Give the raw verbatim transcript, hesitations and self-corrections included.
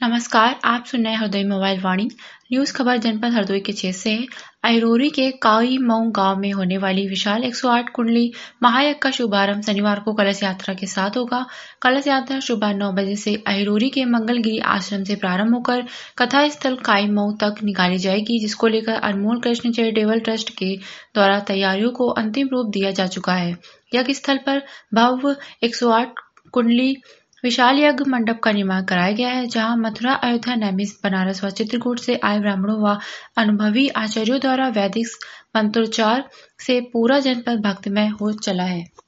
नमस्कार, आप सुन रहे हैं हरदोई मोबाइल वाणी न्यूज। खबर जनपद हरदोई के क्षेत्र से है। अहिरोरी के काई मऊ गांव में होने वाली विशाल एक सौ आठ कुंडली महायज्ञ का शुभारंभ शनिवार को कलश यात्रा के साथ होगा। कलश यात्रा सुबह नौ बजे से अहिरोरी के मंगलगिरी आश्रम से प्रारंभ होकर कथा स्थल काई मऊ तक निकाली जाएगी, जिसको लेकर अनमोल कृष्ण चैरिटेबल ट्रस्ट के द्वारा तैयारियों को अंतिम रूप दिया जा चुका है। यज्ञ स्थल पर भव्य एक सौ आठ कुंडली विशाल यज्ञ मंडप का निर्माण कराया गया है, जहां मथुरा, अयोध्या, नैमिष, बनारस व चित्रकूट से आए ब्राह्मणों व अनुभवी आचार्यों द्वारा वैदिक मंत्रोच्चार से पूरा जनपद भक्तिमय हो चला है।